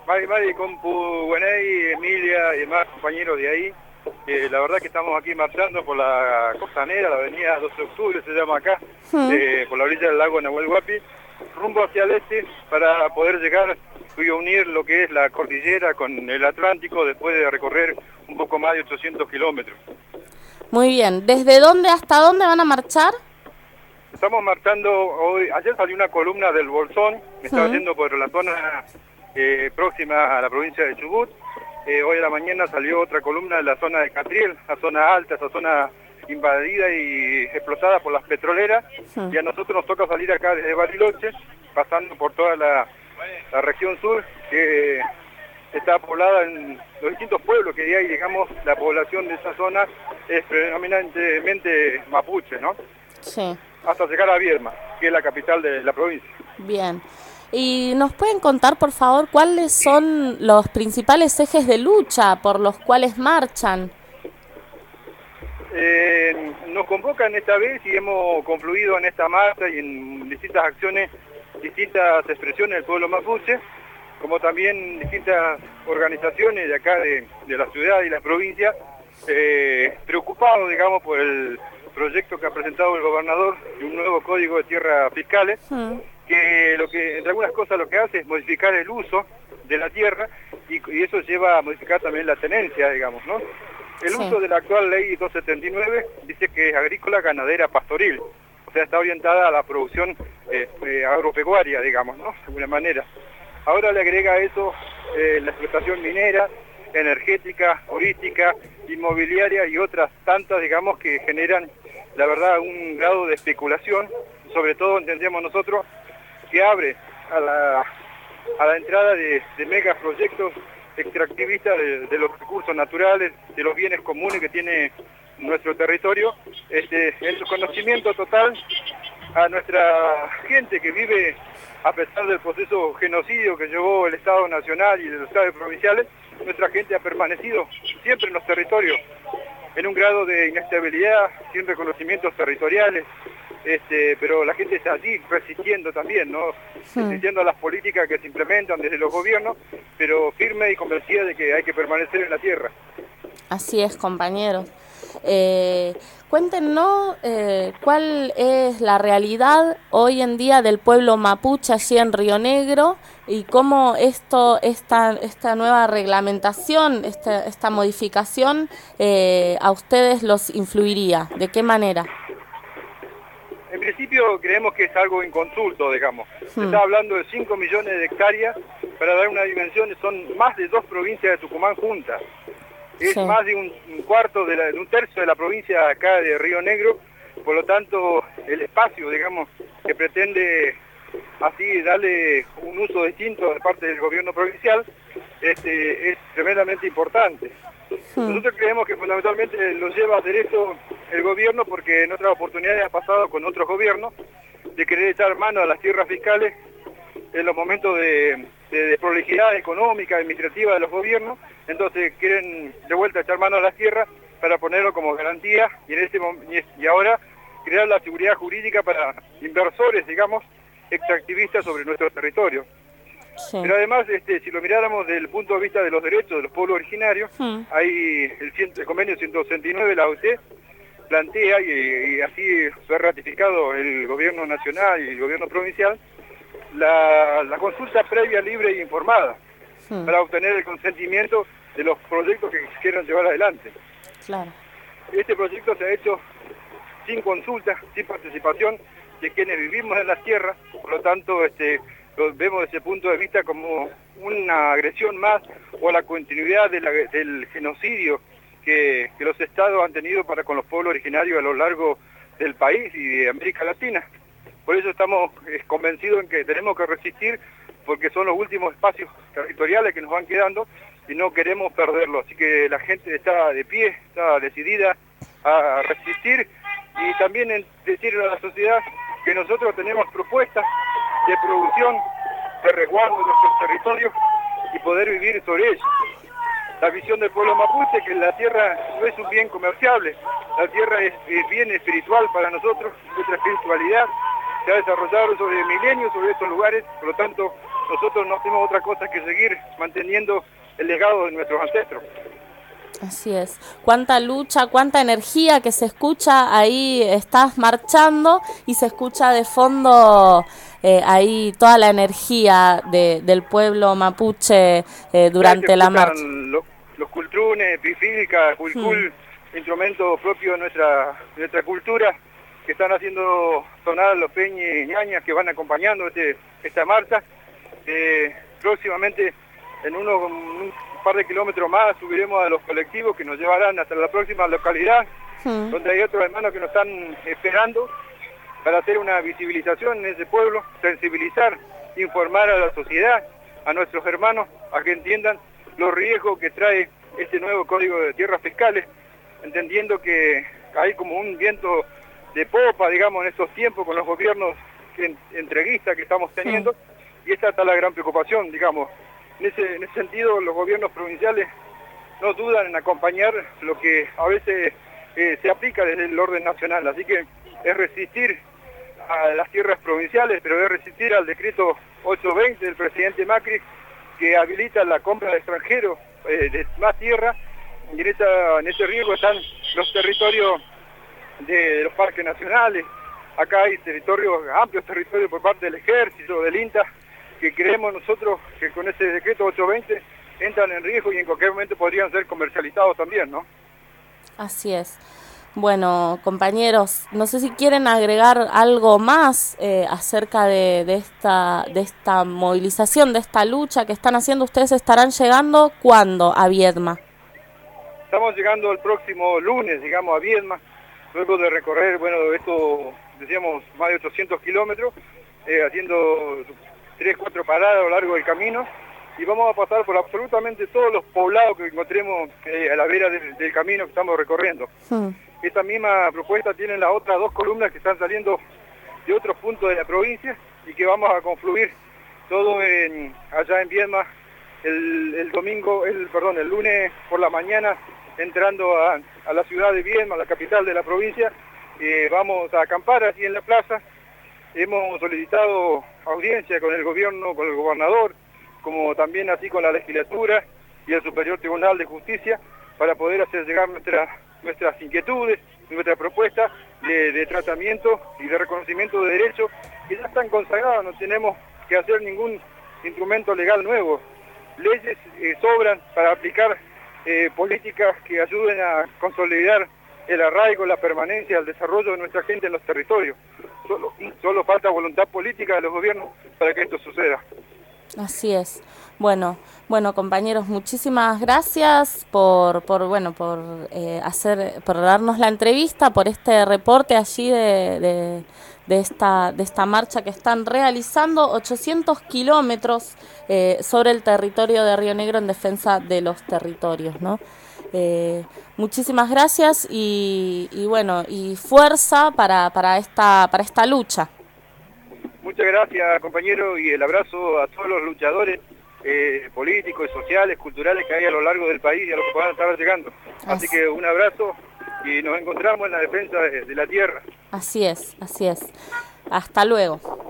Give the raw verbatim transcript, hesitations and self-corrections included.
Mari Mari, Compu, Güeney, Emilia y demás compañeros de ahí. Eh, la verdad que estamos aquí marchando por la costanera, la avenida doce de octubre se llama acá, Hmm. eh, por la orilla del lago Nahuel Huapi, rumbo hacia el este para poder llegar y unir lo que es la cordillera con el Atlántico después de recorrer un poco más de ochocientos kilómetros. Muy bien. ¿Desde dónde hasta dónde van a marchar? Estamos marchando hoy, ayer salió una columna del Bolsón, me estaba Hmm. yendo por la zona eh, próxima a la provincia de Chubut. Eh, hoy a la mañana salió otra columna de la zona de Catriel, la zona alta, esa zona invadida y explotada por las petroleras. Hmm. Y a nosotros nos toca salir acá desde Bariloche, pasando por toda la, la región sur, que está poblada en los distintos pueblos que hay, digamos, la población de esa zona es predominantemente mapuche, ¿no? Sí. Hasta llegar a Viedma, que es la capital de la provincia. Bien. ¿Y nos pueden contar, por favor, cuáles son los principales ejes de lucha por los cuales marchan? Eh, nos convocan esta vez y hemos confluido en esta marcha y en distintas acciones, distintas expresiones del pueblo mapuche, como también distintas organizaciones de acá de, de la ciudad y la provincia, eh, preocupados, digamos, por el proyecto que ha presentado el gobernador de un nuevo código de tierras fiscales, Hmm. que lo que entre algunas cosas lo que hace es modificar el uso de la tierra y, y eso lleva a modificar también la tenencia, digamos, ¿no? El Sí. uso de la actual ley doscientos setenta y nueve dice que es agrícola, ganadera, pastoril, o sea, está orientada a la producción eh, eh, agropecuaria, digamos, ¿no? De alguna manera. Ahora le agrega a eso eh, la explotación minera, energética, turística, inmobiliaria y otras tantas, digamos, que generan, la verdad, un grado de especulación, sobre todo entendemos nosotros, que abre a la, a la entrada de, de megaproyectos extractivistas de, de los recursos naturales, de los bienes comunes que tiene nuestro territorio, este, el desconocimiento total a nuestra gente que vive, a pesar del proceso genocidio que llevó el Estado Nacional y de los Estados provinciales, nuestra gente ha permanecido siempre en los territorios, en un grado de inestabilidad, sin reconocimientos territoriales, este, pero la gente está allí resistiendo también, ¿no? Hmm. Resistiendo a las políticas que se implementan desde los gobiernos, pero firme y convencida de que hay que permanecer en la tierra. Así es, compañero. Eh, cuéntenos eh, cuál es la realidad hoy en día del pueblo mapuche allí en Río Negro y cómo esto, esta, esta nueva reglamentación, esta, esta modificación eh, a ustedes los influiría. ¿De qué manera? En principio creemos que es algo inconsulto, digamos. Se Hmm. está hablando de cinco millones de hectáreas, para dar una dimensión, son más de dos provincias de Tucumán juntas. Es Sí. más de un, un cuarto, de, la, de un tercio de la provincia acá de Río Negro, por lo tanto el espacio, digamos, que pretende así darle un uso distinto de parte del gobierno provincial, este, es tremendamente importante. Hmm. Nosotros creemos que fundamentalmente lo lleva a hacer esto el gobierno porque en otras oportunidades ha pasado con otros gobiernos de querer echar mano a las tierras fiscales en los momentos de, de, de prolijidad económica, administrativa de los gobiernos, entonces quieren de vuelta echar mano a las tierras para ponerlo como garantía y, en este, y ahora crear la seguridad jurídica para inversores, digamos, extractivistas sobre nuestro territorio. Sí. Pero además, este, si lo miráramos desde el punto de vista de los derechos de los pueblos originarios, Hmm. hay el, cien, el convenio ciento sesenta y nueve de la O T plantea, y, y así fue ratificado el gobierno nacional y el gobierno provincial, la, la consulta previa, libre e informada, Hmm. para obtener el consentimiento de los proyectos que quieran llevar adelante. Claro. Este proyecto se ha hecho sin consulta, sin participación de quienes vivimos en las tierras, por lo tanto este, lo vemos desde ese punto de vista como una agresión más o la continuidad de la, del genocidio que, que los estados han tenido para con los pueblos originarios a lo largo del país y de América Latina. Por eso estamos eh, convencidos en que tenemos que resistir, porque son los últimos espacios territoriales que nos van quedando y no queremos perderlo. Así que la gente está de pie, está decidida a resistir y también en decirle a la sociedad que nosotros tenemos propuestas de producción, de resguardo de nuestros territorios y poder vivir sobre ellos. La visión del pueblo mapuche, que la tierra no es un bien comerciable, la tierra es, es bien espiritual para nosotros, nuestra espiritualidad se ha desarrollado sobre milenios sobre estos lugares, por lo tanto nosotros no hacemos otra cosa que seguir manteniendo el legado de nuestros ancestros. Así es. Cuánta lucha, cuánta energía que se escucha ahí, estás marchando y se escucha de fondo eh, ahí toda la energía de, del pueblo mapuche eh, durante la marcha. Los, los cultrunes, pifílica, culcul, hmm. instrumentos propios de nuestra, de nuestra cultura, que están haciendo sonar los peñes y ñañas que van acompañando este, esta marcha. Eh, próximamente, en unos un par de kilómetros más, subiremos a los colectivos que nos llevarán hasta la próxima localidad, hmm. donde hay otros hermanos que nos están esperando para hacer una visibilización en ese pueblo, sensibilizar, informar a la sociedad, a nuestros hermanos, a que entiendan los riesgos que trae este nuevo Código de Tierras Fiscales, entendiendo que hay como un viento de popa, digamos, en estos tiempos con los gobiernos entreguistas que estamos teniendo, sí. y esta está la gran preocupación, digamos. En ese, en ese sentido, los gobiernos provinciales no dudan en acompañar lo que a veces eh, se aplica desde el orden nacional, así que es resistir a las tierras provinciales, pero es resistir al decreto ochocientos veinte del presidente Macri, que habilita la compra de extranjeros eh, de más tierra, y en, esa, en ese riesgo están los territorios de, de los parques nacionales. Acá hay territorios, amplios territorios por parte del ejército, del INTA, que creemos nosotros que con ese decreto ochocientos veinte entran en riesgo y en cualquier momento podrían ser comercializados también, ¿no? Así es. Bueno, compañeros, no sé si quieren agregar algo más eh, acerca de, de, esta, de esta movilización, de esta lucha que están haciendo. ¿Ustedes estarán llegando cuándo a Viedma? Estamos llegando el próximo lunes, digamos, a Viedma, luego de recorrer, bueno, esto, decíamos, más de ochocientos kilómetros, eh, haciendo tres, cuatro paradas a lo largo del camino, y vamos a pasar por absolutamente todos los poblados que encontremos eh, a la vera del, del camino que estamos recorriendo. Hmm. Esta misma propuesta tiene las otras dos columnas que están saliendo de otros puntos de la provincia y que vamos a confluir todo en, allá en Viedma el, el domingo, el perdón, el lunes por la mañana, entrando a, a la ciudad de Viedma, la capital de la provincia. Eh, vamos a acampar aquí en la plaza. Hemos solicitado audiencia con el gobierno, con el gobernador, como también así con la legislatura y el Superior Tribunal de Justicia, para poder hacer llegar nuestra, nuestras inquietudes, nuestra propuesta de, de tratamiento y de reconocimiento de derechos que ya están consagrados. No tenemos que hacer ningún instrumento legal nuevo. Leyes eh, sobran para aplicar eh, políticas que ayuden a consolidar el arraigo, la permanencia, el desarrollo de nuestra gente en los territorios. Solo, solo falta voluntad política de los gobiernos para que esto suceda. Así es. Bueno, bueno, compañeros, muchísimas gracias por, por bueno, por eh, hacer, por darnos la entrevista, por este reporte allí de, de, de esta, de esta marcha que están realizando, ochocientos kilómetros eh, sobre el territorio de Río Negro en defensa de los territorios, ¿no? Eh, muchísimas gracias y, y bueno, y fuerza para, para esta, para esta lucha. Muchas gracias, compañero, y el abrazo a todos los luchadores eh, políticos, sociales, culturales que hay a lo largo del país y a los que puedan estar llegando. Así, así que un abrazo y nos encontramos en la defensa de, de la tierra. Así es, así es. Hasta luego.